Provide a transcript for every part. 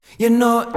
You know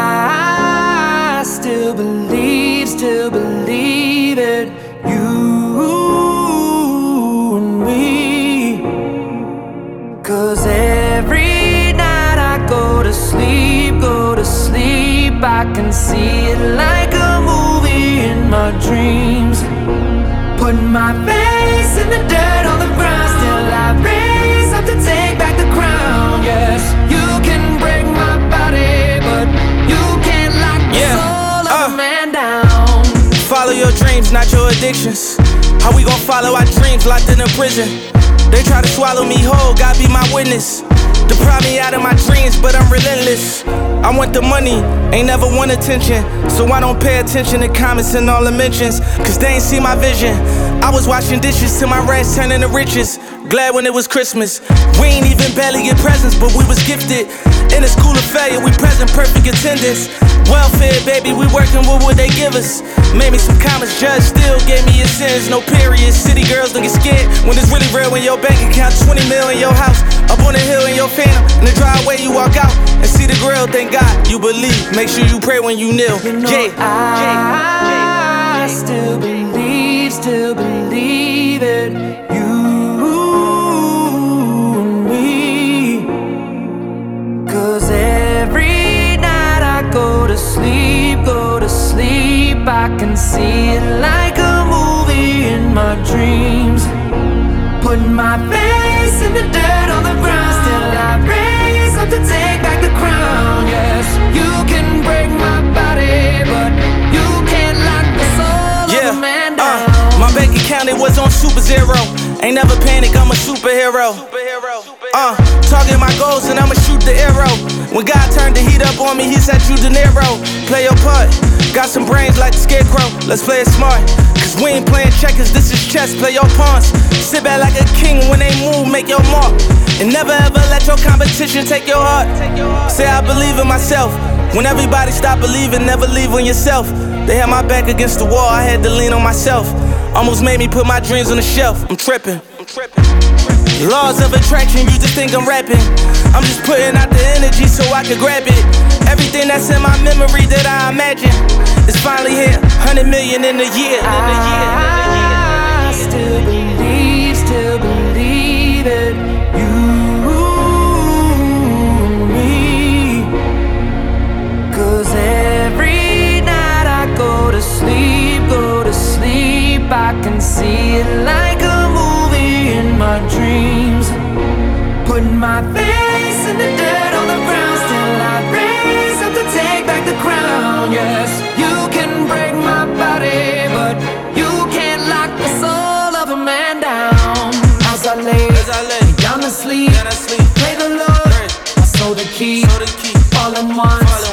I still believe it. You and me. 'Cause every night I go to sleep, I can see it like a movie in my dreams. Putting my face in the dirt on the ground, still I raise up to take back the crown. Yes, you can break my body, but you can't lock the soul of a man down. Follow your dreams, not your addictions. How we gon' follow our dreams locked in a prison? They try to swallow me whole, God be my witness. Deprive me out of my dreams, but I'm relentless. I want the money, ain't never want attention. So I don't pay attention to comments and all the mentions, 'cause they ain't see my vision. I was washing dishes till my rats turned into riches. Glad when it was Christmas. We ain't even barely get presents, but we was gifted. In a school of failure, we present perfect attendance. Welfare, baby, we working with what they give us. Made me some comments, judge still gave me a sentence. No period, city girls don't get scared when it's really real. When your bank account 20 mil in your house, up on the hill in your phantom, in the driveway you walk out and see the grill. Thank God you believe, make sure you pray when you kneel. You know I still believe it. You and me. 'Cause every night I go to sleep, I can see it like a movie in my dreams. Putting my face in the dirt on the ground, still I raise up to take back the crown. Yes, you can break my body, but you can't lock the soul of a man down. My bank account, it was on super zero. Ain't never panic, I'm a superhero. Target my goals and I'ma shoot the arrow. When God turned the heat up on me, he said you De Niro. Play your part, got some brains like the scarecrow. Let's play it smart, 'cause we ain't playing checkers, this is chess, play your pawns. Sit back like a king, when they move, make your mark. And never ever let your competition take your heart. Say I believe in myself, when everybody stop believing, never leave on yourself. They had my back against the wall, I had to lean on myself. Almost made me put my dreams on the shelf, I'm tripping. Laws of attraction, you just think I'm rapping. I'm just putting out the energy so I can grab it. Everything that's in my memory that I imagine is finally here, 100 million in a year. I still believe it. You and me. 'Cause every night I go to sleep, I can see it like a movie in my dreams. Putting my face in the dirt on the ground, still I raise up to take back the crown. Yes, you can break my body, but you can't lock the soul of a man down. As I lay down to sleep, play the Lord, I sold the key, all in once.